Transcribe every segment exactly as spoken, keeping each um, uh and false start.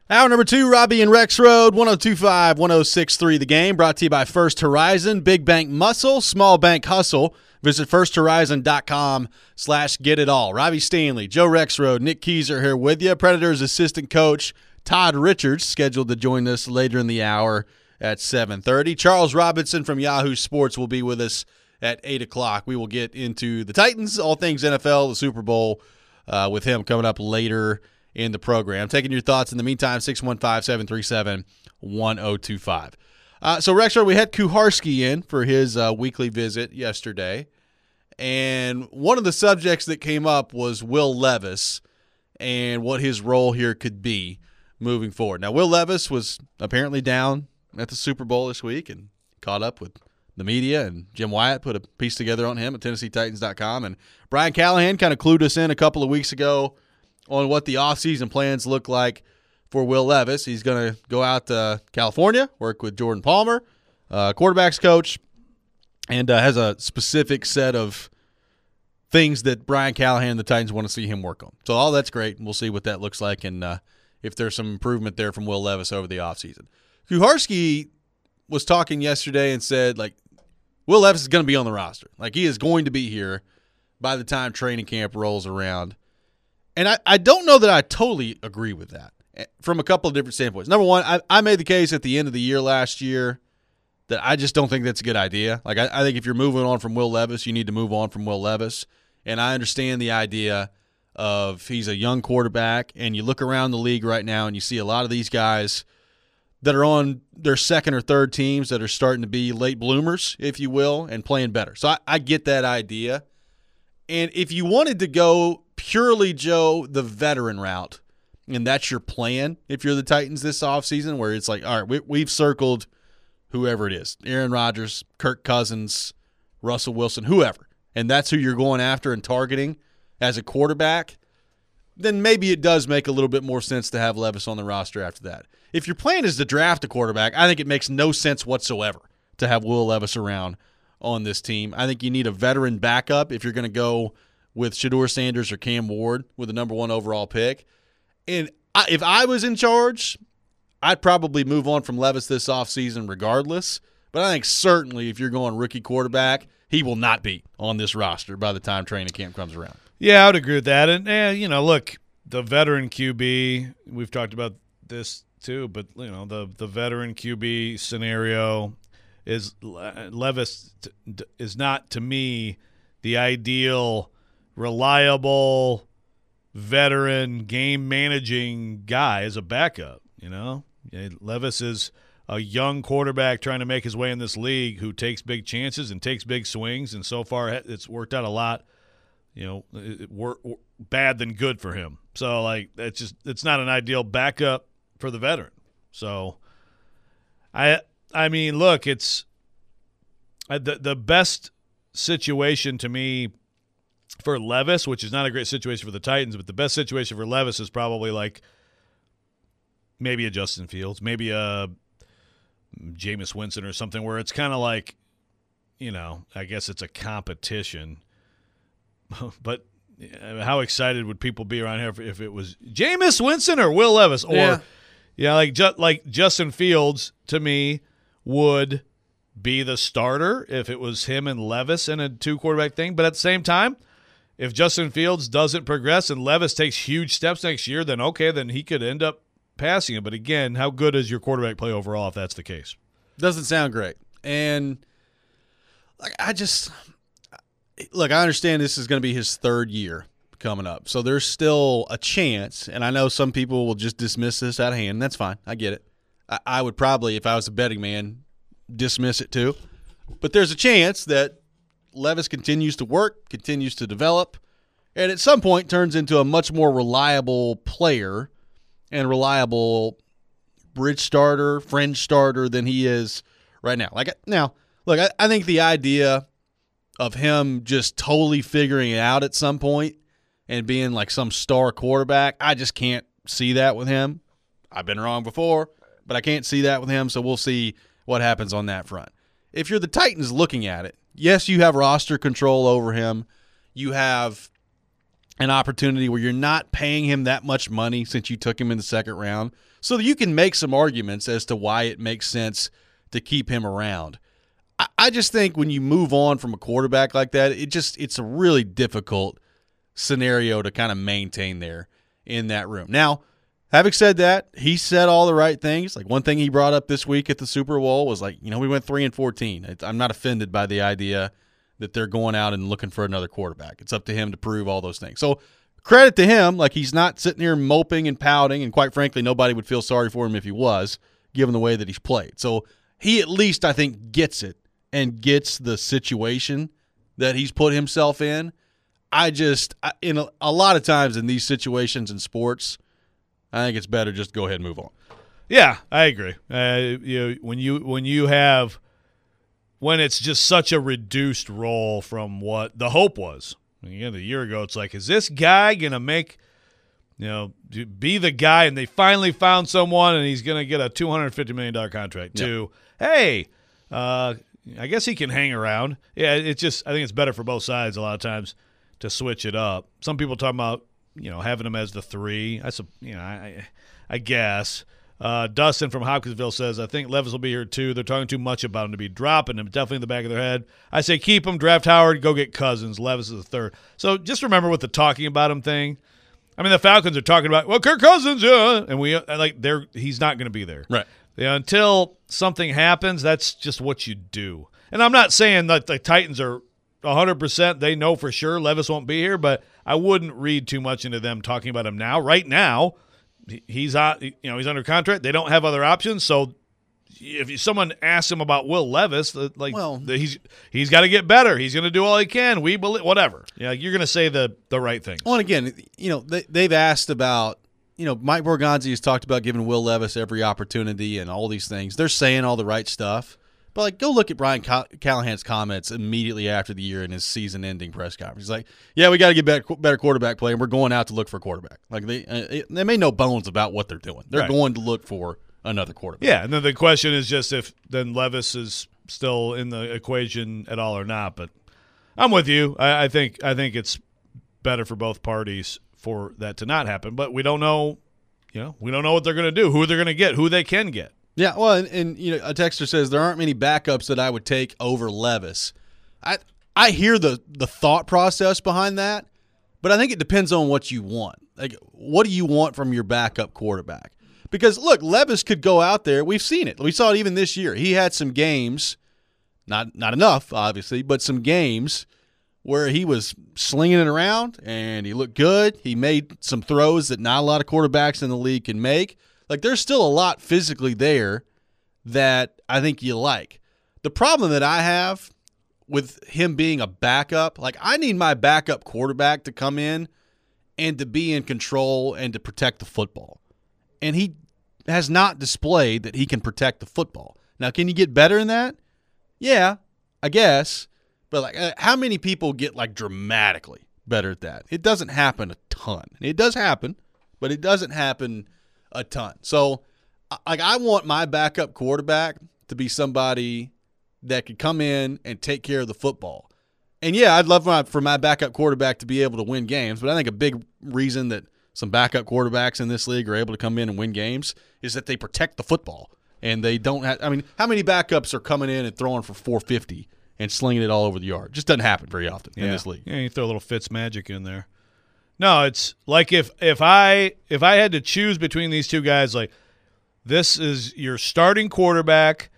Hour number two, Robbie and Rex Road, one oh two point five, one oh six point three The Game, brought to you by First Horizon, Big Bank Muscle, Small Bank Hustle. Visit firsthorizon.com slash get it all. Robbie Stanley, Joe Rexroad, Nick Keyser here with you. Predators assistant coach Todd Richards scheduled to join us later in the hour at seven thirty. Charles Robinson from Yahoo Sports will be with us at eight o'clock. We will get into the Titans, all things N F L, the Super Bowl, uh, with him coming up later in the program. Taking your thoughts in the meantime, six one five, seven three seven, one oh two five. Uh, so, Rexroad, we had Kuharski in for his uh, weekly visit yesterday, and one of the subjects that came up was Will Levis and what his role here could be moving forward. Now, Will Levis was apparently down at the Super Bowl this week and caught up with the media, and Jim Wyatt put a piece together on him at Tennessee Titans dot com, and Brian Callahan kind of clued us in a couple of weeks ago on what the offseason plans look like for Will Levis. He's going to go out to California, work with Jordan Palmer, uh, quarterback's coach, and uh, has a specific set of things that Brian Callahan and the Titans want to see him work on. So all that's great. We'll see what that looks like and uh, if there's some improvement there from Will Levis over the offseason. Kuharski was talking yesterday and said, like, Will Levis is going to be on the roster. Like, he is going to be here by the time training camp rolls around. And I, I don't know that I totally agree with that from a couple of different standpoints. Number one, I, I made the case at the end of the year last year that I just don't think that's a good idea. Like, I, I think if you're moving on from Will Levis, you need to move on from Will Levis. And I understand the idea of he's a young quarterback, and you look around the league right now and you see a lot of these guys that are on their second or third teams that are starting to be late bloomers, if you will, and playing better. So I, I get that idea. And if you wanted to go purely, Joe, the veteran route, and that's your plan if you're the Titans this offseason, where it's like, all right, we, we've circled whoever it is, Aaron Rodgers, Kirk Cousins, Russell Wilson, whoever, and that's who you're going after and targeting as a quarterback, then maybe it does make a little bit more sense to have Levis on the roster after that. If your plan is to draft a quarterback, I think it makes no sense whatsoever to have Will Levis around on this team. I think you need a veteran backup if you're going to go with Shedeur Sanders or Cam Ward with the number one overall pick. And I, if I was in charge, I'd probably move on from Levis this offseason regardless. But I think certainly if you're going rookie quarterback, he will not be on this roster by the time training camp comes around. Yeah, I would agree with that. And, eh, you know, look, the veteran Q B, we've talked about this too, but, you know, the, the veteran Q B scenario is Levis is not, to me, the ideal reliable veteran game managing guy as a backup. You know, Levis is a young quarterback trying to make his way in this league who takes big chances and takes big swings, and so far it's worked out a lot. You know, it, wor- bad than good for him. So like it's just it's not an ideal backup for the veteran. So I I mean, look, it's uh, the the best situation to me for Levis, which is not a great situation for the Titans, but the best situation for Levis is probably like maybe a Justin Fields, maybe a Jameis Winston or something, where it's kind of like, you know, I guess it's a competition. But how excited would people be around here if, if it was Jameis Winston or Will Levis? Or, yeah, yeah like ju- like Justin Fields, to me, would be the starter if it was him and Levis in a two-quarterback thing. But at the same time, if Justin Fields doesn't progress and Levis takes huge steps next year, then okay, then he could end up passing him. But again, how good is your quarterback play overall if that's the case? Doesn't sound great. And like I just – look, I understand this is going to be his third year coming up. So there's still a chance, and I know some people will just dismiss this out of hand, and that's fine. I get it. I, I would probably, if I was a betting man, dismiss it too. But there's a chance that Levis continues to work, continues to develop, and at some point turns into a much more reliable player and reliable bridge starter, fringe starter than he is right now. Like now, look, I, I think the idea of him just totally figuring it out at some point and being like some star quarterback, I just can't see that with him. I've been wrong before, but I can't see that with him, so we'll see what happens on that front. If you're the Titans looking at it, yes, you have roster control over him. You have an opportunity where you're not paying him that much money since you took him in the second round, so that you can make some arguments as to why it makes sense to keep him around. I, I just think when you move on from a quarterback like that, it just it's a really difficult scenario to kind of maintain there in that room. Now, having said that, he said all the right things. Like one thing he brought up this week at the Super Bowl was like, you know, we went three and fourteen. I'm not offended by the idea that they're going out and looking for another quarterback. It's up to him to prove all those things. So credit to him. Like he's not sitting here moping and pouting, and quite frankly, nobody would feel sorry for him if he was, given the way that he's played. So he at least, I think, gets it and gets the situation that he's put himself in. I just, in a, a lot of times in these situations in sports, I think it's better just to go ahead and move on. Yeah, I agree. Uh, you know, when you when you have when it's just such a reduced role from what the hope was. Again, a year ago, it's like, is this guy gonna make, you know, be the guy? And they finally found someone, and he's gonna get a two hundred fifty million dollar contract. Yep. To hey, uh, I guess he can hang around. Yeah, it's just I think it's better for both sides a lot of times to switch it up. Some people talking about, you know, having him as the three. I, you know, I, I guess. Uh, Dustin from Hopkinsville says, I think Levis will be here too. They're talking too much about him to be dropping him. Definitely in the back of their head. I say keep him, draft Howard, go get Cousins. Levis is the third. So just remember with the talking about him thing. I mean, the Falcons are talking about, well, Kirk Cousins, yeah. And we like they're he's not going to be there. Right. Yeah, until something happens, that's just what you do. And I'm not saying that the Titans are one hundred percent. They know for sure Levis won't be here, but I wouldn't read too much into them talking about him now. Right now, he's out, you know, he's under contract. They don't have other options. So if someone asks him about Will Levis, like well, he's he's got to get better. He's going to do all he can. We believe whatever. Yeah, you're going to say the the right thing. Well, and again, you know, they, they've asked about, you know, Mike Borgonzi has talked about giving Will Levis every opportunity and all these things. They're saying all the right stuff. But, like, go look at Brian Callahan's comments immediately after the year in his season-ending press conference. He's like, yeah, we got to get better, better quarterback play, and we're going out to look for a quarterback. Like, they uh, they made no bones about what they're doing. They're right. going to look for another quarterback. Yeah, and then the question is just if then Levis is still in the equation at all or not. But I'm with you. I, I think I think it's better for both parties for that to not happen. But we don't know, you know, we don't know what they're going to do, who they're going to get, who they can get. Yeah, well, and, and you know, a texter says there aren't many backups that I would take over Levis. I I hear the the thought process behind that, but I think it depends on what you want. Like, what do you want from your backup quarterback? Because look, Levis could go out there. We've seen it. We saw it even this year. He had some games, not not enough, obviously, but some games where he was slinging it around and he looked good. He made some throws that not a lot of quarterbacks in the league can make. Like, there's still a lot physically there that I think you like. The problem that I have with him being a backup, like, I need my backup quarterback to come in and to be in control and to protect the football. And he has not displayed that he can protect the football. Now, can you get better in that? Yeah, I guess. But, like, uh, how many people get, like, dramatically better at that? It doesn't happen a ton. It does happen, but it doesn't happen a ton. So, like, I want my backup quarterback to be somebody that could come in and take care of the football. And, yeah, I'd love my, for my backup quarterback to be able to win games, but I think a big reason that some backup quarterbacks in this league are able to come in and win games is that they protect the football. And they don't have – I mean, how many backups are coming in and throwing for four fifty and slinging it all over the yard? It just doesn't happen very often yeah. in this league. Yeah, you throw a little Fitz magic in there. No, it's like if if I if I had to choose between these two guys, like, this is your starting quarterback,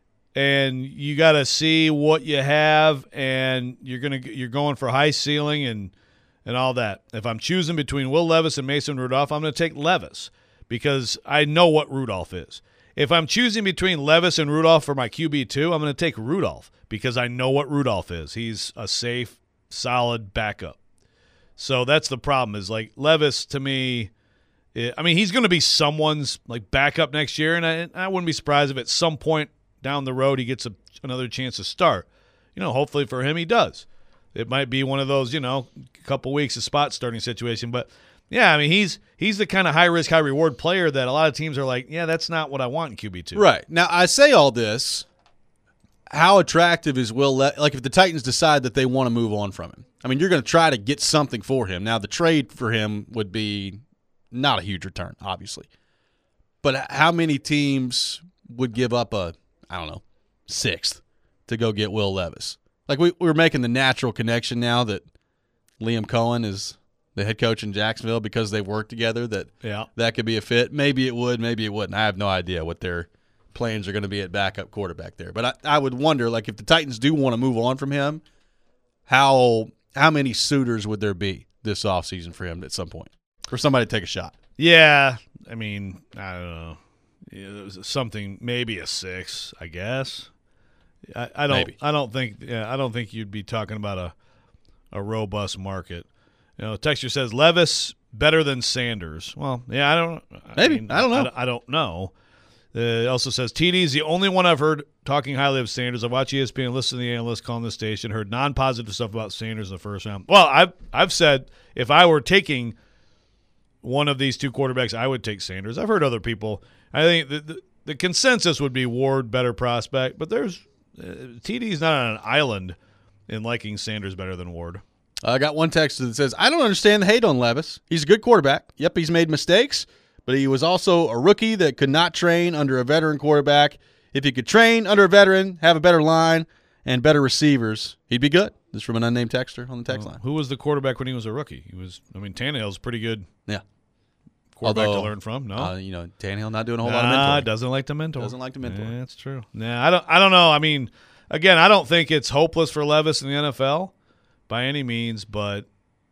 and you got to see what you have, and you're gonna you're going for high ceiling and and all that. If I'm choosing between Will Levis and Mason Rudolph, I'm going to take Levis because I know what Rudolph is. If I'm choosing between Levis and Rudolph for my Q B two, I'm going to take Rudolph because I know what Rudolph is. He's a safe, solid backup. So that's the problem is, like, Levis to me, it, I mean, he's going to be someone's, like, backup next year, and I, I wouldn't be surprised if at some point down the road he gets a, another chance to start. You know, hopefully for him he does. It might be one of those, you know, couple weeks of spot starting situation. But, yeah, I mean, he's he's the kind of high-risk, high-reward player that a lot of teams are like, yeah, that's not what I want in Q B two. Right. Now, I say all this. how attractive is Will Le- like if the Titans decide that they want to move on from him? I mean, you're going to try to get something for him. Now, the trade for him would be not a huge return, obviously. But how many teams would give up a, I don't know, sixth to go get Will Levis? Like, we, we're making the natural connection now that Liam Cohen is the head coach in Jacksonville because they've worked together, that yeah. that could be a fit. Maybe it would, maybe it wouldn't. I have no idea what their plans are going to be at backup quarterback there. But I, I would wonder, like, if the Titans do want to move on from him, how how many suitors would there be this offseason for him at some point? For somebody to take a shot? Yeah. I mean, I don't know. Yeah, something, maybe a six, I guess. I, I don't maybe. I don't think yeah, I don't think you'd be talking about a a robust market. You know, Texture says Levis better than Sanders. Well, yeah, I don't I maybe. mean, I don't know. I, I don't know. Uh, it also says T D's the only one I've heard talking highly of Sanders. I watch E S P N, listen to the analysts calling this station, heard non-positive stuff about Sanders in the first round. Well, I've I've said if I were taking one of these two quarterbacks, I would take Sanders. I've heard other people. I think the the, the consensus would be Ward better prospect, but there's uh, T D's not on an island in liking Sanders better than Ward. I got one text that says, I don't understand the hate on Levis. He's a good quarterback. Yep, he's made mistakes, but he was also a rookie that could not train under a veteran quarterback. If he could train under a veteran, have a better line, and better receivers, he'd be good. This is from an unnamed texter on the text well, line. Who was the quarterback when he was a rookie? He was. I mean, Tannehill's pretty good. Yeah. Quarterback Although, to learn from. No, uh, you know, Tannehill not doing a whole nah, lot of mentoring. Doesn't like to mentor. Doesn't like to mentor. Yeah, that's true. Nah, I don't. I don't know. I mean, again, I don't think it's hopeless for Levis in the N F L by any means, but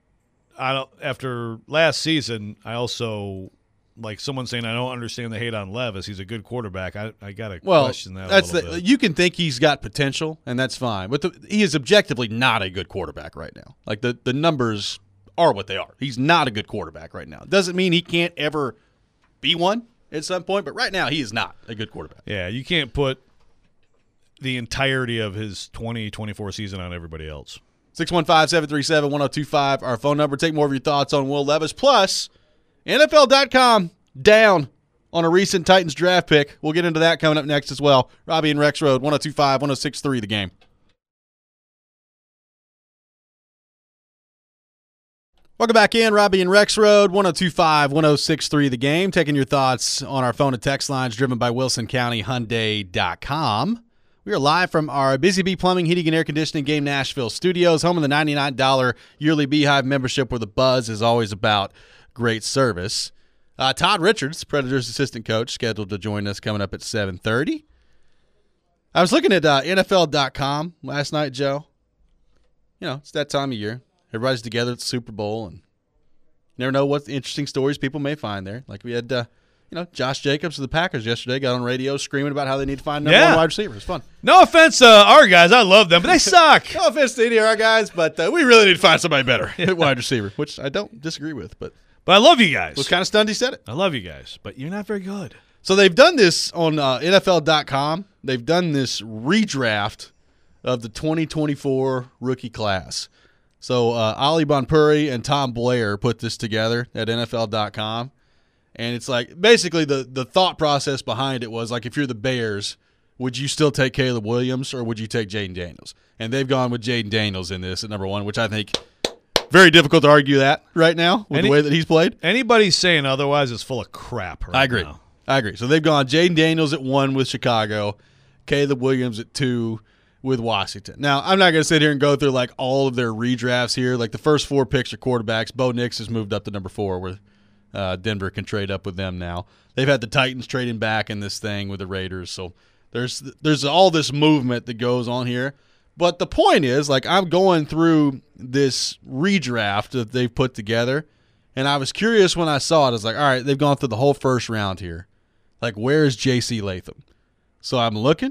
I don't. After last season, I also like someone saying I don't understand the hate on Levis. He's a good quarterback. I I gotta well, question that. That's a little the, bit. You can think he's got potential, and that's fine. But the, he is objectively not a good quarterback right now. Like the the numbers are what they are. He's not a good quarterback right now. Doesn't mean he can't ever be one at some point, but right now he is not a good quarterback. Yeah, you can't put the entirety of his twenty twenty-four season on everybody else. six one five, seven three seven, one oh two five, our phone number. Take more of your thoughts on Will Levis. Plus, N F L dot com down on a recent Titans draft pick. We'll get into that coming up next as well. Robbie and Rex Road, one oh two five, one oh six three, The Game. Welcome back in, Robbie and Rex Road, one oh two five, one oh six three, The Game. Taking your thoughts on our phone and text lines driven by Wilson County Hyundai dot com. We are live from our Busy Bee Plumbing, Heating, and Air Conditioning Game Nashville studios, home of the ninety-nine dollars yearly Beehive membership where the buzz is always about great service. Uh, Todd Richards, Predators assistant coach, scheduled to join us coming up at seven thirty. I was looking at uh, N F L dot com last night, Joe. You know, it's that time of year. Everybody's together at the Super Bowl, and you never know what interesting stories people may find there. Like we had, uh, you know, Josh Jacobs of the Packers yesterday got on radio screaming about how they need to find number yeah. one wide receiver. It's fun. No offense to uh, our guys. I love them, but they suck. No offense to any of our guys, but uh, we really need to find somebody better at wide receiver, which I don't disagree with. But But I love you guys. I was kind of stunned he said it. I love you guys, but you're not very good. So they've done this on uh, N F L dot com. They've done this redraft of the twenty twenty-four rookie class. So uh, Ali Bonpuri and Tom Blair put this together at N F L dot com. And it's like basically the, the thought process behind it was like if you're the Bears, would you still take Caleb Williams or would you take Jaden Daniels? And they've gone with Jaden Daniels in this at number one, which I think very difficult to argue that right now with Any, the way that he's played. Anybody saying otherwise is full of crap right I agree. now. I agree. So they've gone Jaden Daniels at one with Chicago, Caleb Williams at two with Washington. Now, I'm not going to sit here and go through like all of their redrafts here. Like the first four picks are quarterbacks. Bo Nix has moved up to number four where uh, Denver can trade up with them now. They've had the Titans trading back in this thing with the Raiders. So there's there's all this movement that goes on here. But the point is, like I'm going through this redraft that they've put together, and I was curious when I saw it. I was like, all right, they've gone through the whole first round here. Like, where is J C Latham? So I'm looking,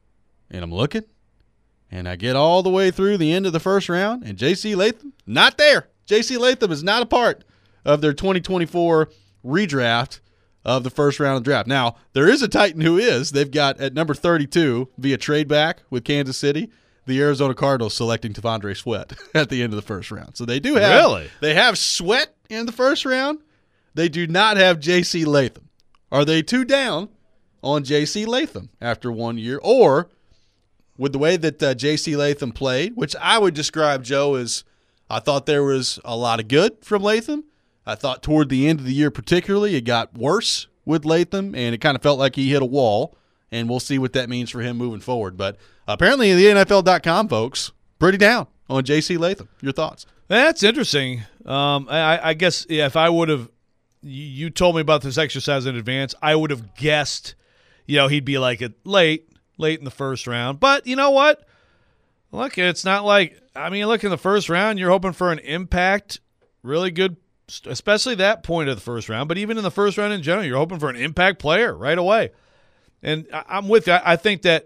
and I'm looking, and I get all the way through the end of the first round, and J C Latham, not there. J C Latham is not a part of their twenty twenty-four redraft of the first round of the draft. Now, there is a Titan who is. They've got at number thirty-two via trade back with Kansas City, the Arizona Cardinals selecting T'Vondre Sweat at the end of the first round. So they do have Really? They have Sweat in the first round. They do not have J C Latham. Are they two down on J C Latham after one year, or with the way that uh, J C Latham played, which I would describe, Joe, as I thought there was a lot of good from Latham. I thought toward the end of the year particularly it got worse with Latham, and it kind of felt like he hit a wall, and we'll see what that means for him moving forward. But apparently the N F L dot com folks, pretty down on J C Latham. Your thoughts? That's interesting. Um, I, I guess yeah, if I would have – you told me about this exercise in advance, I would have guessed, you know, he'd be like a late, late in the first round. But you know what? Look, it's not like – I mean, look, in the first round, you're hoping for an impact, really good – especially that point of the first round. But even in the first round in general, you're hoping for an impact player right away. And I, I'm with you. I think that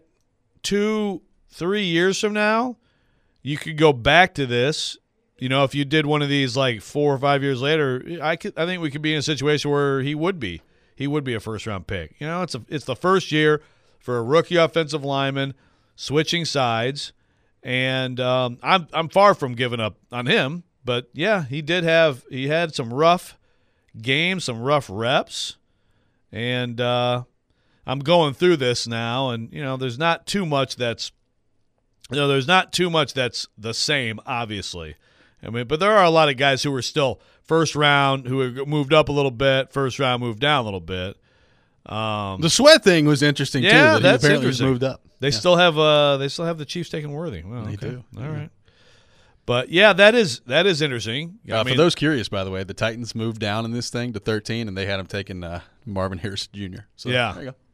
two, three years from now, you could go back to this. You know, if you did one of these like four or five years later, I could. I think we could be in a situation where he would be. He would be a first-round pick. You know, it's a, it's the first year for a rookie offensive lineman switching sides, and um, I'm I'm far from giving up on him. But yeah, he did have he had some rough games, some rough reps, and uh, I'm going through this now, and you know, there's not too much that's you know, there's not too much that's the same, obviously. I mean, but there are a lot of guys who were still first round, who moved up a little bit, first round moved down a little bit. Um, the Sweat thing was interesting yeah, too. That that's he apparently interesting. moved up. They yeah. still have uh, they still have the Chiefs taking Worthy. Well, They okay. do. All yeah. right. But yeah, that is that is interesting. I Uh, mean, for those curious, by the way, the Titans moved down in this thing to thirteen, and they had him taking uh, Marvin Harrison Junior So yeah, there you go.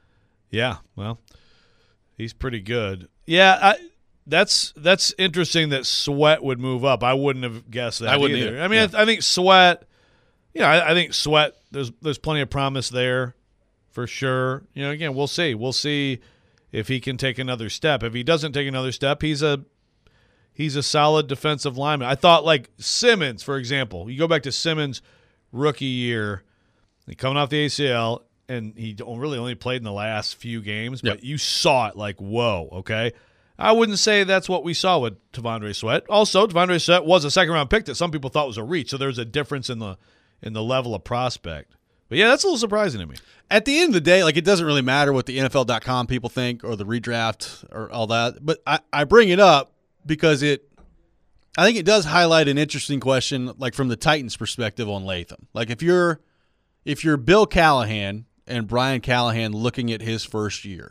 Yeah, well, he's pretty good. Yeah, I, that's that's interesting that Sweat would move up. I wouldn't have guessed that I wouldn't either. either. I mean, Yeah. I, th- I think Sweat. You know, I, I think Sweat. There's there's plenty of promise there, for sure. You know, again, we'll see. We'll see if he can take another step. If he doesn't take another step, he's a he's a solid defensive lineman. I thought like Simmons, for example. You go back to Simmons' rookie year, coming off the A C L, and he don't- really only played in the last few games, but Yep. you saw it like, whoa, okay? I wouldn't say that's what we saw with T'Vondre Sweat. Also, T'Vondre Sweat was a second-round pick that some people thought was a reach, so there's a difference in the in the level of prospect. But, yeah, that's a little surprising to me. At the end of the day, like, it doesn't really matter what the N F L dot com people think or the redraft or all that. But I, I bring it up because it – I think it does highlight an interesting question, like, from the Titans' perspective on Latham. Like, if you're if you're Bill Callahan and Brian Callahan looking at his first year,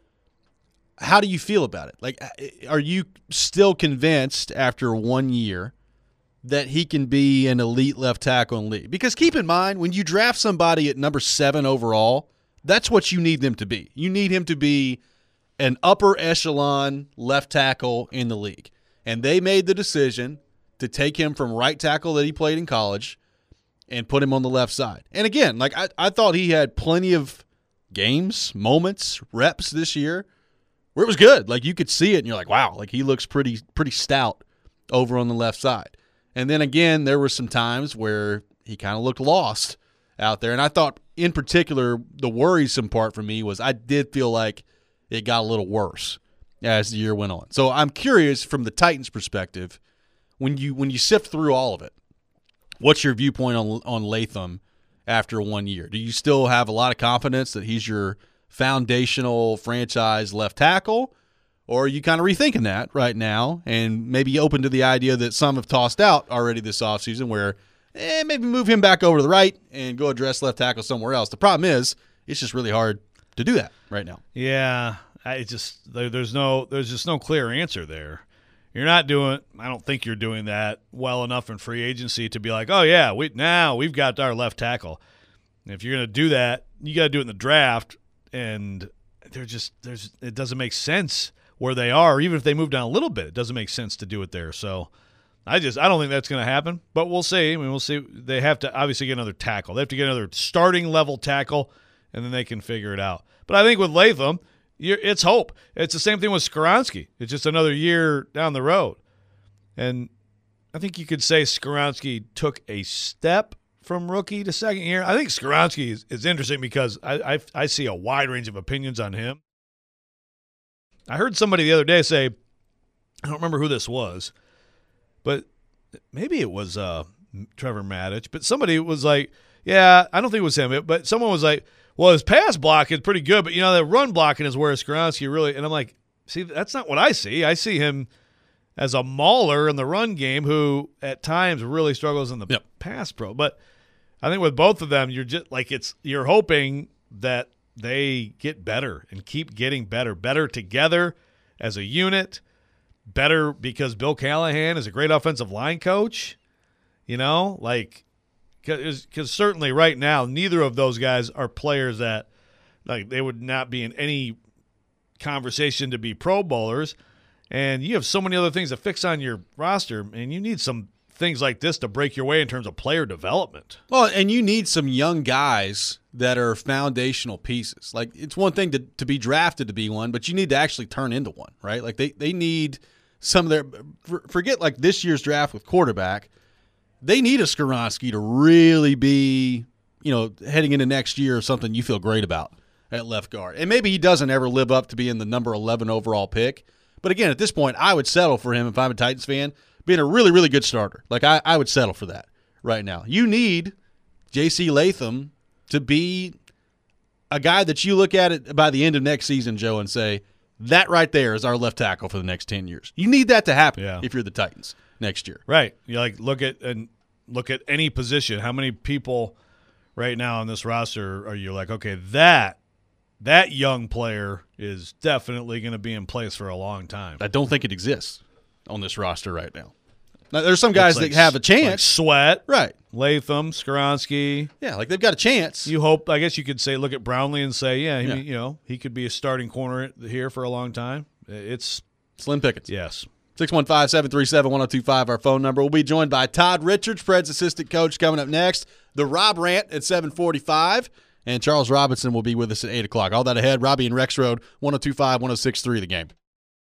how do you feel about it? Like, are you still convinced after one year that he can be an elite left tackle in the league? Because keep in mind, when you draft somebody at number seven overall, that's what you need them to be. You need him to be an upper echelon left tackle in the league. And they made the decision to take him from right tackle that he played in college and put him on the left side. And again, like I, I thought he had plenty of games, moments, reps this year where it was good. Like you could see it and you're like, wow, like he looks pretty pretty stout over on the left side. And then again, there were some times where he kind of looked lost out there. And I thought in particular the worrisome part for me was I did feel like it got a little worse as the year went on. So I'm curious from the Titans' perspective, when you when you sift through all of it, what's your viewpoint on on Latham after one year? Do you still have a lot of confidence that he's your foundational franchise left tackle? Or are you kind of rethinking that right now and maybe open to the idea that some have tossed out already this offseason where eh, maybe move him back over to the right and go address left tackle somewhere else? The problem is it's just really hard to do that right now. Yeah, I just there, there's no there's just no clear answer there. You're not doing I don't think you're doing that well enough in free agency to be like, "Oh yeah, we now we've got our left tackle." And if you're going to do that, you got to do it in the draft, and they're just there's it doesn't make sense where they are. Even if they move down a little bit, it doesn't make sense to do it there. So I just I don't think that's going to happen, but we'll see. I mean, we'll see. They have to obviously get another tackle. They have to get another starting level tackle, and then they can figure it out. But I think with Latham, you're, it's hope. It's the same thing with Skoronski. It's just another year down the road. And I think you could say Skoronski took a step from rookie to second year. I think Skoronski is, is interesting because I, I I see a wide range of opinions on him. I heard somebody the other day say, I don't remember who this was, but maybe it was uh, Trevor Maddich, but somebody was like, yeah, I don't think it was him, but someone was like, well, his pass block is pretty good, but, you know, that run blocking is where Skoronski really – and I'm like, see, that's not what I see. I see him as a mauler in the run game who at times really struggles in the yep. pass pro. But I think with both of them, you're just like it's you're hoping that they get better and keep getting better, better together as a unit, better because Bill Callahan is a great offensive line coach. You know, like because certainly right now, neither of those guys are players that like they would not be in any conversation to be Pro Bowlers. And you have so many other things to fix on your roster, and you need some things like this to break your way in terms of player development. Well, and you need some young guys that are foundational pieces. Like, it's one thing to, to be drafted to be one, but you need to actually turn into one, right? Like, they, they need some of their – forget, like, this year's draft with quarterback. They need a Skoronski to really be, you know, heading into next year something you feel great about at left guard. And maybe he doesn't ever live up to being the number eleven overall pick. But again, at this point, I would settle for him if I'm a Titans fan, being a really, really good starter. Like, I, I would settle for that right now. You need J C Latham to be a guy that you look at it by the end of next season, Joe, and say, that right there is our left tackle for the next ten years. You need that to happen yeah. if you're the Titans next year. Right. You like look at and look at any position. How many people right now on this roster are you like, okay, that that young player is definitely going to be in place for a long time? I don't think it exists on this roster right now. Now, there's some guys like, that have a chance. Like Sweat, right. Latham, Skoronski. Yeah, like they've got a chance. You hope, I guess you could say, look at Brownlee and say, yeah, he, yeah. you know, he could be a starting corner here for a long time. It's slim pickings. Yes. six one five, seven three seven, one oh two five, our phone number. We'll be joined by Todd Richards, Fred's assistant coach, coming up next. The Rob Rant at seven forty-five. And Charles Robinson will be with us at eight o'clock. All that ahead, Robbie and Rex Road, one oh two five, one oh six three, The Game.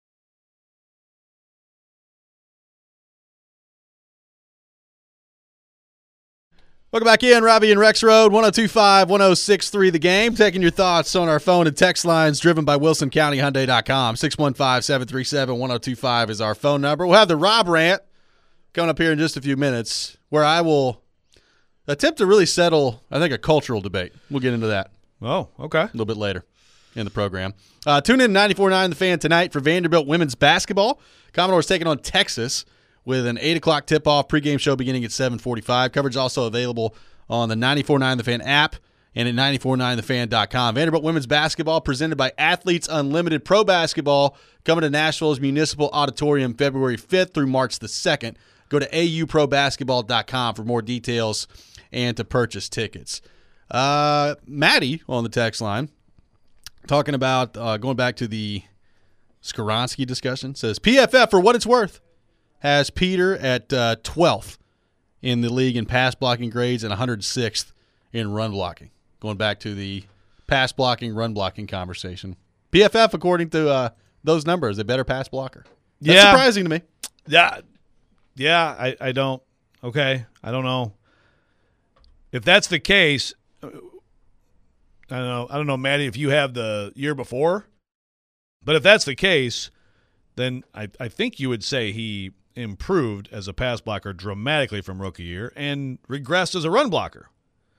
Welcome back in, Robbie and Rex Road, one oh two five, one oh six three, The Game. Taking your thoughts on our phone and text lines driven by Wilson County Hyundai dot com. six one five, seven three seven, one oh two five is our phone number. We'll have the Rob Rant coming up here in just a few minutes, where I will attempt to really settle, I think, a cultural debate. We'll get into that. Oh, okay. A little bit later in the program. Uh, tune in to ninety-four point nine The Fan tonight for Vanderbilt women's basketball. Commodores taking on Texas with an eight o'clock tip-off pregame show beginning at seven forty-five. Coverage also available on the ninety-four point nine The Fan app and at ninety-four point nine the fan dot com. Vanderbilt women's basketball presented by Athletes Unlimited Pro Basketball coming to Nashville's Municipal Auditorium February fifth through March the second. Go to a u pro basketball dot com for more details and to purchase tickets. Uh, Maddie on the text line talking about uh, going back to the Skoronski discussion, says P F F, for what it's worth, has Peter at uh, twelfth in the league in pass blocking grades and one hundred sixth in run blocking. Going back to the pass blocking, run blocking conversation. P F F, according to uh, those numbers, a better pass blocker. That's yeah. surprising to me. Yeah, yeah. I, I don't. Okay, I don't know. If that's the case, I don't know. I don't know, Maddie, if you have the year before, but if that's the case, then I, I think you would say he improved as a pass blocker dramatically from rookie year and regressed as a run blocker.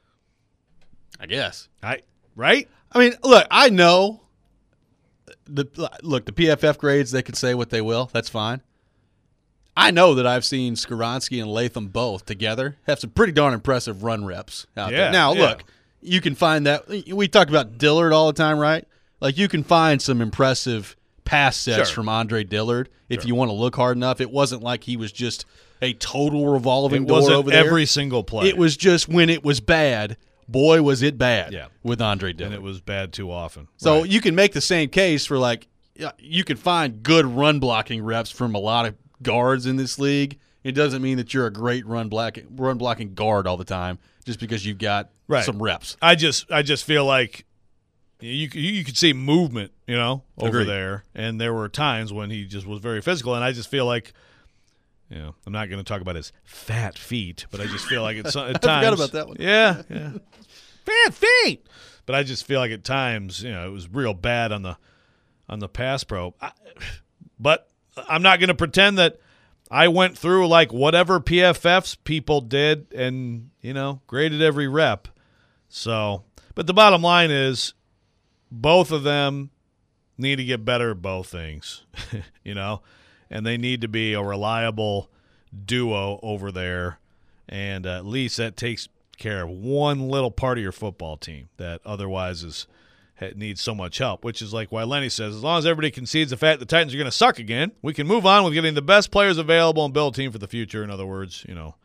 I guess. I right? I mean, look, I know the look the P F F grades. They can say what they will. That's fine. I know that I've seen Skoronski and Latham both together have some pretty darn impressive run reps out yeah, there. Now, yeah. look, you can find that. We talk about Dillard all the time, right? Like, you can find some impressive pass sets Sure. from Andre Dillard if Sure. you want to look hard enough. It wasn't like he was just a total revolving It door wasn't over there. every single play. It was just when it was bad, boy, was it bad Yeah. with Andre Dillard. and it was bad too often. So Right. you can make the same case for, like, yeah, you can find good run blocking reps from a lot of guards in this league. It doesn't mean that you're a great run block, run blocking guard all the time just because you've got Right. some reps. I just I just feel like you you could see movement, you know, over Agreed. there, and there were times when he just was very physical, and I just feel like, you know, I'm not going to talk about his fat feet, but I just feel like it's at times. I forgot about that one. Yeah, yeah, fat feet. But I just feel like at times, you know, it was real bad on the on the pass pro. I, but I'm not going to pretend that I went through like whatever P F F's people did and, you know, graded every rep. So, but the bottom line is both of them need to get better at both things, you know, and they need to be a reliable duo over there, and uh, at least that takes care of one little part of your football team that otherwise is needs so much help, which is like why Lenny says, as long as everybody concedes the fact the Titans are going to suck again, we can move on with getting the best players available and build a team for the future. In other words, you know,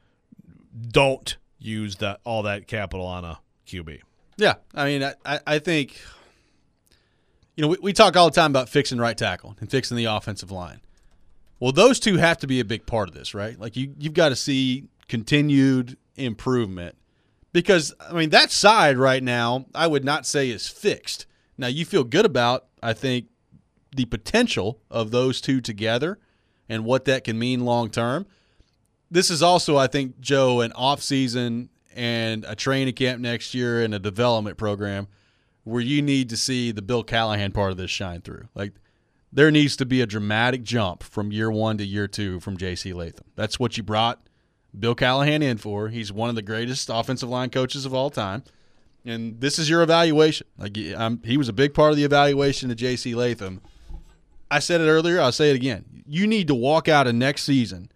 don't use that all that capital on a Q B. Yeah, I mean, I, I think, you know, we, we talk all the time about fixing right tackle and fixing the offensive line. Well, those two have to be a big part of this, right? Like, you, you've got to see continued improvement because, I mean, that side right now I would not say is fixed. Now, you feel good about, I think, the potential of those two together and what that can mean long term. This is also, I think, Joe, an off-season and a training camp next year and a development program where you need to see the Bill Callahan part of this shine through. Like, there needs to be a dramatic jump from year one to year two from J C Latham. That's what you brought Bill Callahan in for. He's one of the greatest offensive line coaches of all time. And this is your evaluation. Like, I'm, he was a big part of the evaluation of J C Latham. I said it earlier. I'll say it again. You need to walk out of next season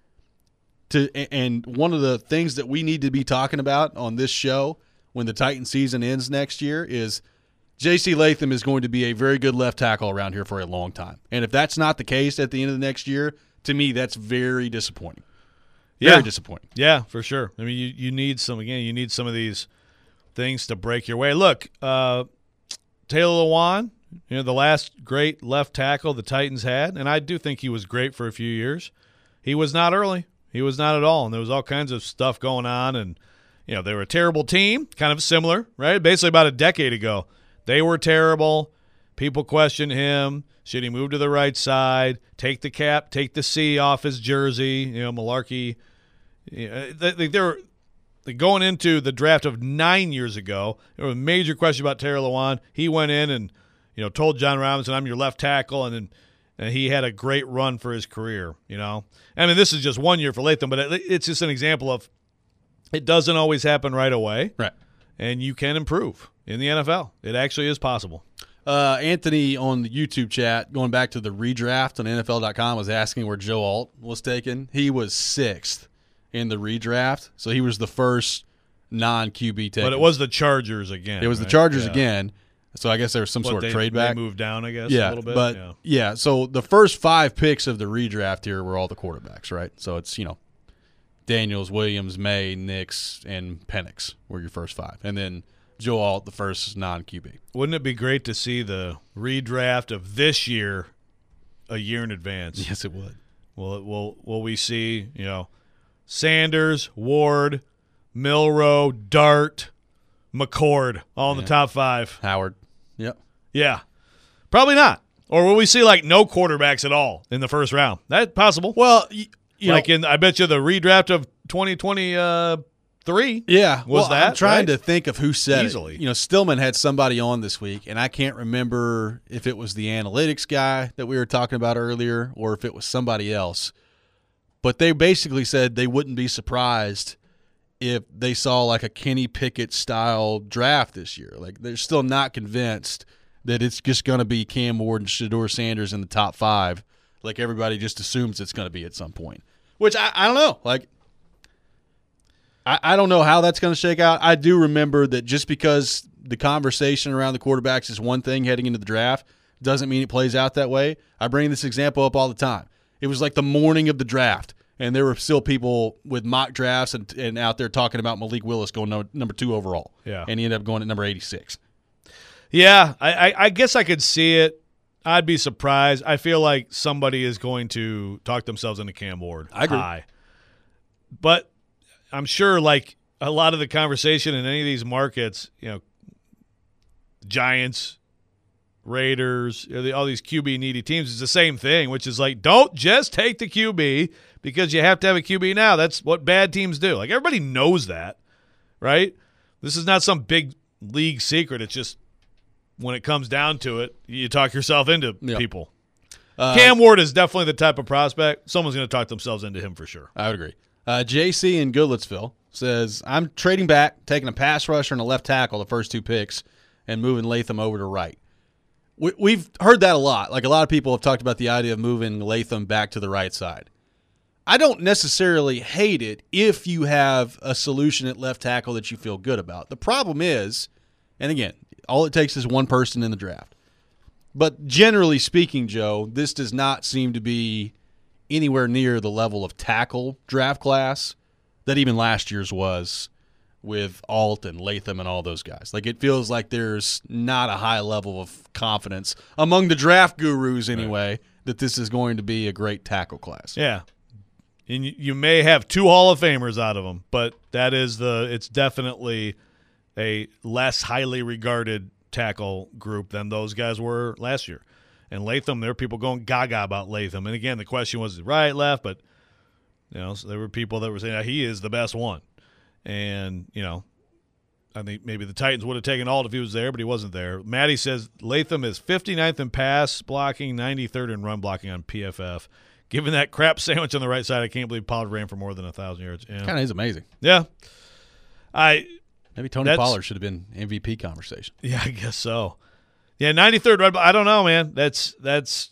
to, and one of the things that we need to be talking about on this show when the Titan season ends next year is J C Latham is going to be a very good left tackle around here for a long time. And if that's not the case at the end of the next year, to me, that's very disappointing. Very yeah. disappointing. Yeah, for sure. I mean, you, you need some, again, you need some of these things to break your way. Look, uh, Taylor Lewan, you know, the last great left tackle the Titans had, and I do think he was great for a few years. He was not early. He was not at all, and there was all kinds of stuff going on, and, you know, they were a terrible team, kind of similar, right? Basically about a decade ago. They were terrible. People questioned him. Should he move to the right side, take the cap, take the C off his jersey, you know, Malarkey. You know, they, they were going into the draft of nine years ago. There was a major question about Taylor Lewan. He went in and, you know, told John Robinson, I'm your left tackle, and then and he had a great run for his career, you know. I mean, this is just one year for Latham, but it, it's just an example of it doesn't always happen right away. Right. And you can improve in the N F L. It actually is possible. Uh, Anthony on the YouTube chat, going back to the redraft on N F L dot com, was asking where Joe Alt was taken. He was sixth in the redraft, so he was the first non-Q B taken. But it was the Chargers again. It was right? the Chargers yeah. again, so I guess there was some But sort they, of trade back. They moved down, I guess, yeah, a little bit. But, yeah. yeah, so the first five picks of the redraft here were all the quarterbacks, right? So it's, you know, Daniels, Williams, May, Nix, and Penix were your first five. And then Joe Alt, the first non-Q B. Wouldn't it be great to see the redraft of this year a year in advance? Yes, it would. Will it, will will we see, you know, Sanders, Ward, Milroe, Dart, McCord all in yeah. the top five? Howard. Yep. Yeah. Probably not. Or will we see, like, no quarterbacks at all in the first round? That's possible. Well, you, you like know, in, I bet you the redraft of twenty twenty-three yeah, was well, that, I'm trying right? to think of who said Easily. it. You know, Stillman had somebody on this week, and I can't remember if it was the analytics guy that we were talking about earlier or if it was somebody else. But they basically said they wouldn't be surprised if they saw like a Kenny Pickett-style draft this year. Like, they're still not convinced that it's just going to be Cam Ward and Shedeur Sanders in the top five, like everybody just assumes it's going to be at some point. Which, I, I don't know. Like, I, I don't know how that's going to shake out. I do remember that just because the conversation around the quarterbacks is one thing heading into the draft doesn't mean it plays out that way. I bring this example up all the time. It was like the morning of the draft, and there were still people with mock drafts and, and out there talking about Malik Willis going no, number two overall. Yeah. And he ended up going at number eighty-six. Yeah, I, I, I guess I could see it. I'd be surprised. I feel like somebody is going to talk themselves into Cam Ward. I agree. High. But I'm sure, like, a lot of the conversation in any of these markets, you know, Giants, Raiders, you know, all these Q B needy teams, is the same thing, which is like, don't just take the Q B because you have to have a Q B now. That's what bad teams do. Like, everybody knows that, right? This is not some big league secret. It's just when it comes down to it, you talk yourself into Yep. people. Uh, Cam Ward is definitely the type of prospect. Someone's going to talk themselves into him for sure. I would agree. Uh, J C in Goodlettsville says, I'm trading back, taking a pass rusher and a left tackle the first two picks, and moving Latham over to right. we, we've heard that a lot. Like a lot of people have talked about the idea of moving Latham back to the right side. I don't necessarily hate it if you have a solution at left tackle that you feel good about. The problem is, and again, all it takes is one person in the draft. But generally speaking, Joe, this does not seem to be anywhere near the level of tackle draft class that even last year's was with Alt and Latham and all those guys. Like, it feels like there's not a high level of confidence among the draft gurus anyway right. that this is going to be a great tackle class. Yeah. And you may have two Hall of Famers out of them, but that is the it's definitely a less highly regarded tackle group than those guys were last year. And Latham, there were people going gaga about Latham. And again, the question was right, left, but you know, so there were people that were saying he is the best one. And, you know, I think maybe the Titans would have taken Alt if he was there, but he wasn't there. Maddie says Latham is fifty-ninth in pass blocking, ninety-third in run blocking on P F F. Given that crap sandwich on the right side, I can't believe Pollard ran for more than one thousand yards. Yeah. Kind of is amazing. Yeah. I Maybe Tony Pollard should have been M V P conversation. Yeah, I guess so. Yeah, ninety-third. I don't know, man. That's that's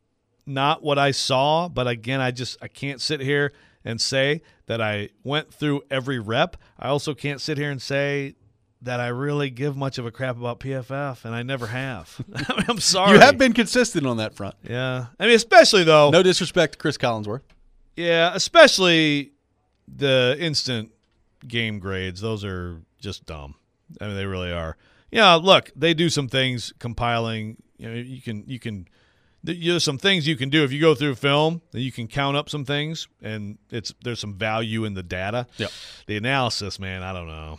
not what I saw. But, again, I just I can't sit here and say that I went through every rep. I also can't sit here and say that I really give much of a crap about P F F, and I never have. I mean, I'm sorry. You have been consistent on that front. Yeah. I mean, especially, though. No disrespect to Chris Collinsworth. Yeah, especially the instant game grades. Those are just dumb. I mean, they really are. Yeah, look, they do some things compiling. You know, you can you can there's some things you can do if you go through film. You can count up some things, and it's there's some value in the data. Yeah. The analysis, man, I don't know.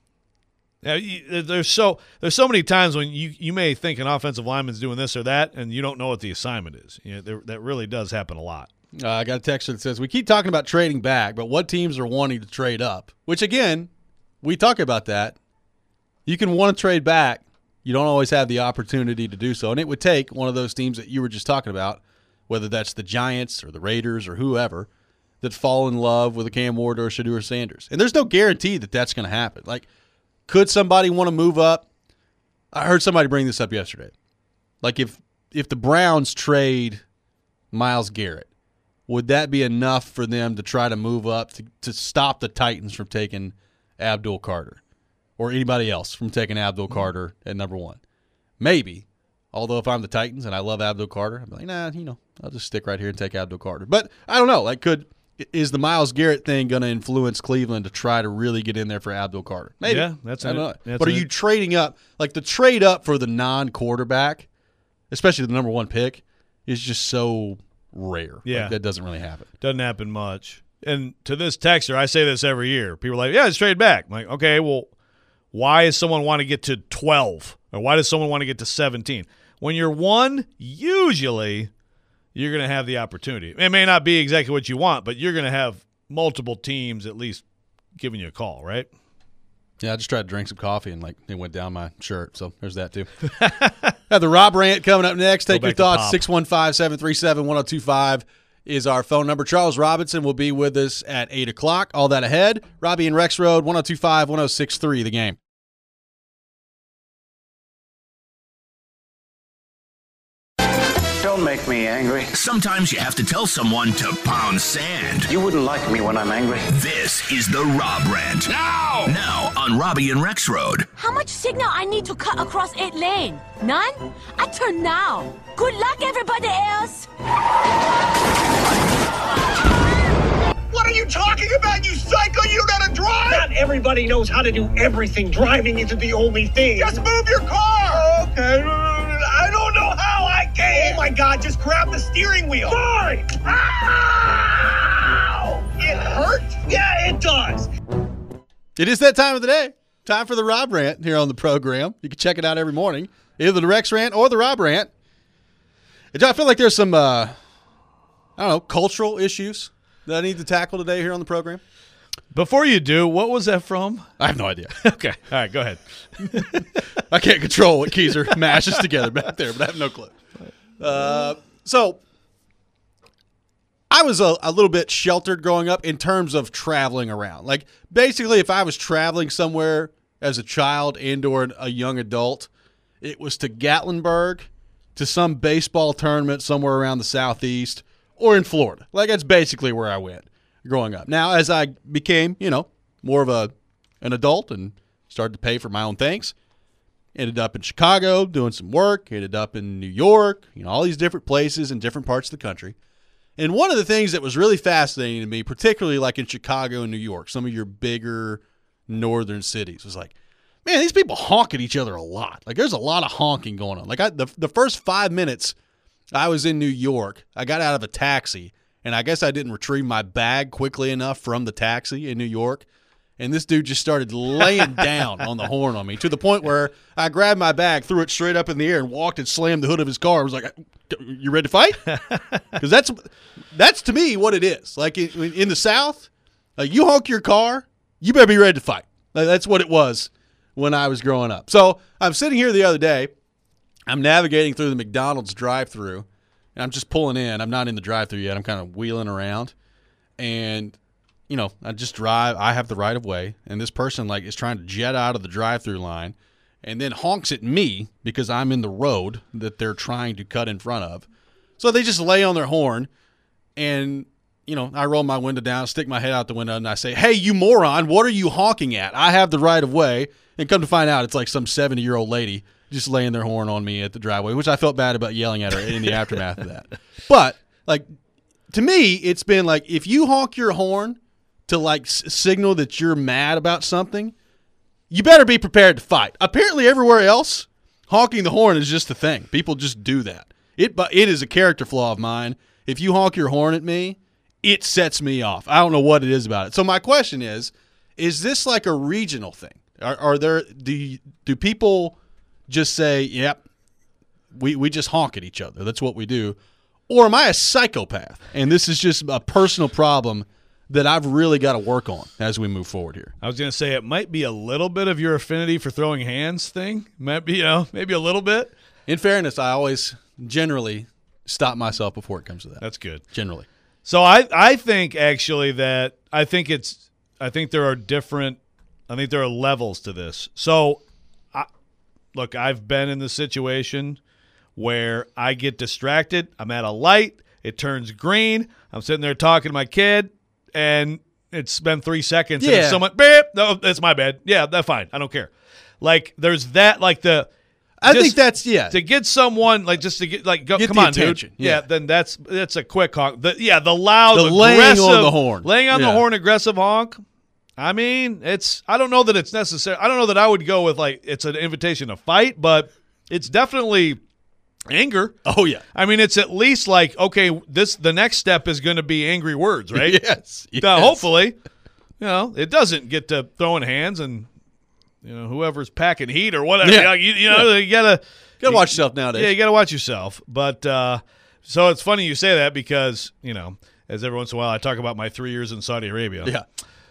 Yeah, you, there's so there's so many times when you, you may think an offensive lineman's doing this or that, and you don't know what the assignment is. You know, there, that really does happen a lot. Uh, I got a text that says, we keep talking about trading back, but what teams are wanting to trade up? Which, again, we talk about that. You can want to trade back. You don't always have the opportunity to do so. And it would take one of those teams that you were just talking about, whether that's the Giants or the Raiders or whoever, that fall in love with a Cam Ward or a Shedeur Sanders. And there's no guarantee that that's going to happen. Like, could somebody want to move up? I heard somebody bring this up yesterday. Like, if if the Browns trade Myles Garrett, would that be enough for them to try to move up to, to stop the Titans from taking Abdul Carter or anybody else from taking Abdul Carter at number one? Maybe. Although if I'm the Titans and I love Abdul Carter, I'm like, nah, you know, I'll just stick right here and take Abdul Carter. But I don't know. Like, could is the Myles Garrett thing going to influence Cleveland to try to really get in there for Abdul Carter? Maybe. Yeah, that's I don't it. know. That's but are it. you trading up? Like, the trade up for the non-quarterback, especially the number one pick, is just so rare. Yeah. Like, that doesn't really happen. Doesn't happen much. And to this texter, I say this every year. People are like, yeah, it's trade back. I'm like, okay, well, why does someone want to get to twelve? Or why does someone want to get to seventeen? When you're one, usually you're going to have the opportunity. It may not be exactly what you want, but you're going to have multiple teams at least giving you a call, right? Yeah, I just tried to drink some coffee and, like, it went down my shirt. So there's that, too. Have the Rob Rant coming up next. Take your thoughts. six one five, seven three seven, one oh two five is our phone number. Charles Robinson will be with us at eight o'clock. All that ahead. Robbie and Rex Road, one oh two five, one oh six three, the game. Don't make me angry. Sometimes you have to tell someone to pound sand. You wouldn't like me when I'm angry. This is the Rob Rant. Now! Now on Robbie and Rex Road. How much signal I need to cut across eight lane? None? I turn now. Good luck, everybody else. What are you talking about, you psycho? You know how to drive? Not everybody knows how to do everything. Driving isn't the only thing. Just move your car. Okay. I don't know how I can. Oh, my God. Just grab the steering wheel. Fine. Ow! It hurt? Yeah, it does. It is that time of the day. Time for the Rob Rant here on the program. You can check it out every morning, either the Rex Rant or the Rob Rant. I feel like there's some, uh, I don't know, cultural issues that I need to tackle today here on the program. Before you do, what was that from? I have no idea. Okay. All right, go ahead. I can't control what Keezer mashes together back there, but I have no clue. Uh, so I was a, a little bit sheltered growing up in terms of traveling around. Like, basically, if I was traveling somewhere as a child and or a young adult, it was to Gatlinburg to some baseball tournament somewhere around the Southeast or in Florida. Like, that's basically where I went growing up. Now, as I became, you know, more of a an adult and started to pay for my own things, ended up in Chicago doing some work, ended up in New York, you know, all these different places in different parts of the country. And one of the things that was really fascinating to me, particularly like in Chicago and New York, some of your bigger northern cities, was like, man, these people honk at each other a lot. Like, there's a lot of honking going on. Like, I, the, the first five minutes I was in New York, I got out of a taxi, and I guess I didn't retrieve my bag quickly enough from the taxi in New York. And this dude just started laying down on the horn on me to the point where I grabbed my bag, threw it straight up in the air, and walked and slammed the hood of his car. I was like, you ready to fight? Because that's, that's to me what it is. Like in, in the South, like you honk your car, you better be ready to fight. Like, that's what it was when I was growing up. So I'm sitting here the other day. I'm navigating through the McDonald's drive-thru, and I'm just pulling in. I'm not in the drive-thru yet. I'm kind of wheeling around. And you know, I just drive. I have the right of way, and this person like is trying to jet out of the drive-through line, and then honks at me because I'm in the road that they're trying to cut in front of. So they just lay on their horn, and you know, I roll my window down, stick my head out the window, and I say, "Hey, you moron! What are you honking at? I have the right of way." And come to find out, it's like some seventy-year-old lady just laying their horn on me at the driveway, which I felt bad about yelling at her in the aftermath of that. But like, to me, it's been like if you honk your horn to like s- signal that you're mad about something, you better be prepared to fight. Apparently everywhere else, honking the horn is just a thing. People just do that. It but it is a character flaw of mine. If you honk your horn at me, it sets me off. I don't know what it is about it. So my question is, is this like a regional thing? Are, are there do you, do people just say, "Yep, we we just honk at each other. That's what we do," or am I a psychopath and this is just a personal problem that I've really got to work on as we move forward here? I was going to say it might be a little bit of your affinity for throwing hands thing. Might be, you know, maybe a little bit. In fairness, I always generally stop myself before it comes to that. That's good. Generally. So I, I think actually that I think it's I think there are different I think there are levels to this. So I, look, I've been in the situation where I get distracted. I'm at a light. It turns green. I'm sitting there talking to my kid, and it's been three seconds. Yeah. And someone, beep, no, that's my bad. Yeah, that's fine. I don't care. Like, there's that, like the. I just think that's, yeah. To get someone, like, just to get, like, go, Get come the on, attention. dude. Yeah. Yeah, then that's that's a quick honk. The, yeah, the loud, The laying aggressive. on the horn. Laying on Yeah. the horn, aggressive honk. I mean, it's, I don't know that it's necessary. I don't know that I would go with, like, it's an invitation to fight, but it's definitely anger. Oh, yeah. I mean, it's at least like, okay, this the next step is going to be angry words, right? Yes. yes. Now, hopefully, you know, it doesn't get to throwing hands and, you know, whoever's packing heat or whatever. Yeah. You, you know, you got to. Gotta watch yourself nowadays. Yeah, you got to watch yourself. But uh, so it's funny you say that because, you know, as every once in a while I talk about my three years in Saudi Arabia. Yeah.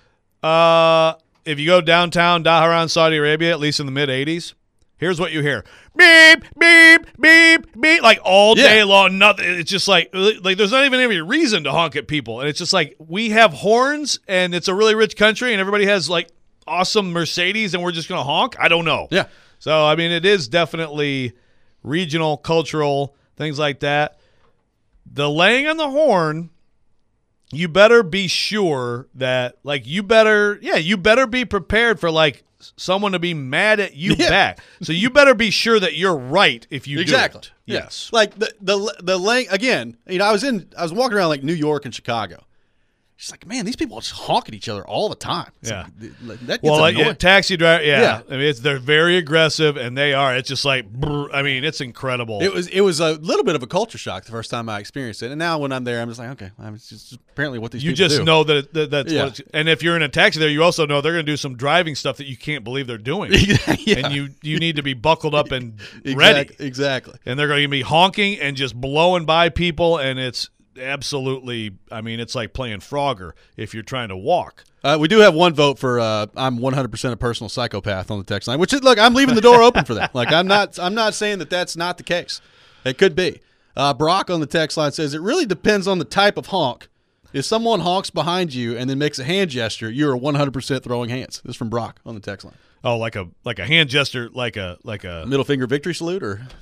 Uh, if you go downtown Dhahran, Saudi Arabia, at least in the mid eighties, here's what you hear: beep, beep, beep, beep, like all day Yeah. long. Nothing. It's just like like there's not even any reason to honk at people, and it's just like we have horns, and it's a really rich country, and everybody has like awesome Mercedes, and we're just gonna honk. I don't know. Yeah. So I mean, it is definitely regional, cultural things like that. The laying on the horn. You better be sure that, like, you better, yeah, you better be prepared for, like, someone to be mad at you Yeah. back. So you better be sure that you're right if you Exactly. do it. Yeah. Yes. Like the the the lane again. You know, I was in. I was walking around like New York and Chicago. She's like, man, these people just honk at each other all the time. It's Yeah. like, that gets Well, like, annoying. yeah, taxi driver, yeah. Yeah. I mean, it's, they're very aggressive, and they are. It's just like, brr, I mean, it's incredible. It was it was a little bit of a culture shock the first time I experienced it, and now when I'm there, I'm just like, okay, I'm just apparently what these you people just do. know that, it, that that's Yeah. what it's, and if you're in a taxi there, you also know they're going to do some driving stuff that you can't believe they're doing. yeah. And you, you need to be buckled up and exactly, ready. Exactly. And they're going to be honking and just blowing by people, and it's absolutely, I mean, it's like playing Frogger if you're trying to walk. Uh, we do have one vote for uh, I'm one hundred percent a personal psychopath on the text line, which is, look, I'm leaving the door open for that. Like, I'm not I'm not saying that that's not the case. It could be. Uh, Brock on the text line says, it really depends on the type of honk. If someone honks behind you and then makes a hand gesture, you're one hundred percent throwing hands. This is from Brock on the text line. Oh, like a like a hand gesture, like a like a Middle finger victory salute or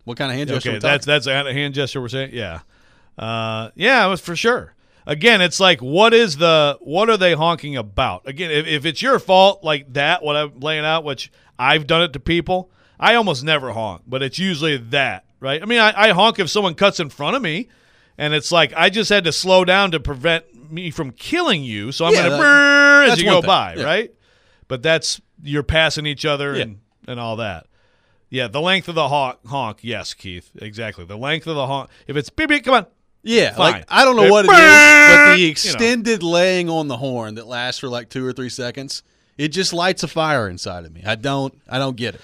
What kind of hand gesture? Okay, we're that's that's a hand gesture we're saying. Yeah, uh, yeah, it was for sure. Again, it's like, what is the what are they honking about? Again, if, if it's your fault like that, what I'm laying out, which I've done it to people, I almost never honk, but it's usually that, right? I mean, I, I honk if someone cuts in front of me, and it's like I just had to slow down to prevent me from killing you, so I'm Yeah, going to that- as that's you one go thing. by, Yeah. right? But that's you're passing each other Yeah. and, and all that. Yeah, the length of the honk, honk, yes, Keith, exactly. The length of the honk. If it's beep beep, come on. Yeah, Fine. like I don't know It- what it is, but the You know. extended laying on the horn that lasts for like two or three seconds, it just lights a fire inside of me. I don't, I don't get it.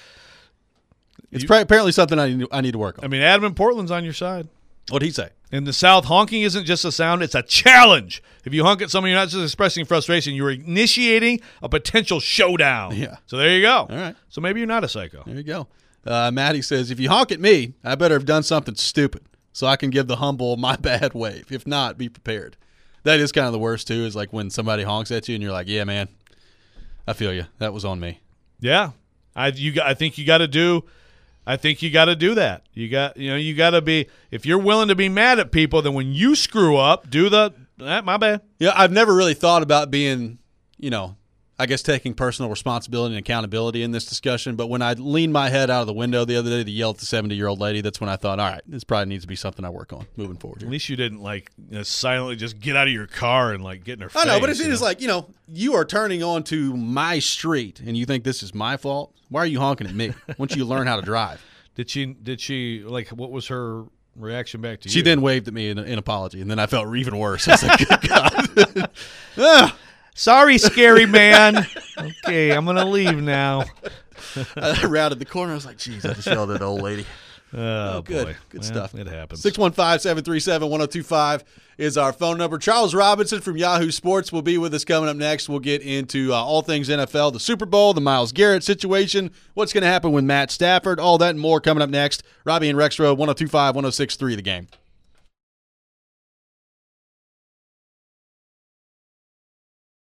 It's You- pra- apparently something I need, I need to work on. I mean, Adam in Portland's on your side. What'd he say? In the South, honking isn't just a sound, it's a challenge. If you honk at someone, you're not just expressing frustration, you're initiating a potential showdown. Yeah. So there you go. All right. So maybe you're not a psycho. There you go. Uh, Maddie says, if you honk at me, I better have done something stupid so I can give the humble my bad wave. If not, be prepared. That is kind of the worst, too, is like when somebody honks at you and you're like, yeah, man, I feel you. That was on me. Yeah. I you got, I think you got to do I think you got to do that. You got you know, you got to be if you're willing to be mad at people, then when you screw up, do the eh, my bad. Yeah, I've never really thought about being, you know, I guess taking personal responsibility and accountability in this discussion. But when I leaned my head out of the window the other day to yell at the seventy-year-old lady, that's when I thought, all right, this probably needs to be something I work on moving forward At here. least you didn't like you know, silently just get out of your car and like get in her face. I know, but it's you just know? like, you know, you are turning onto my street and you think this is my fault. Why are you honking at me? Once you learn how to drive. Did she did she like what was her reaction back to She you? then waved at me in an apology, and then I felt even worse. I was like, good God. Ah. Sorry, scary man. Okay, I'm gonna leave now. I rounded the corner. I was like, geez, I just yelled at the old lady. Oh, good. boy. Good Well, stuff. It happens. six one five, seven three seven, one oh two five is our phone number. Charles Robinson from Yahoo Sports will be with us coming up next. We'll get into uh, all things N F L, the Super Bowl, the Myles Garrett situation, what's going to happen with Matt Stafford, all that and more coming up next. Robbie and Rex Road, one oh two five, one oh six three, The Game.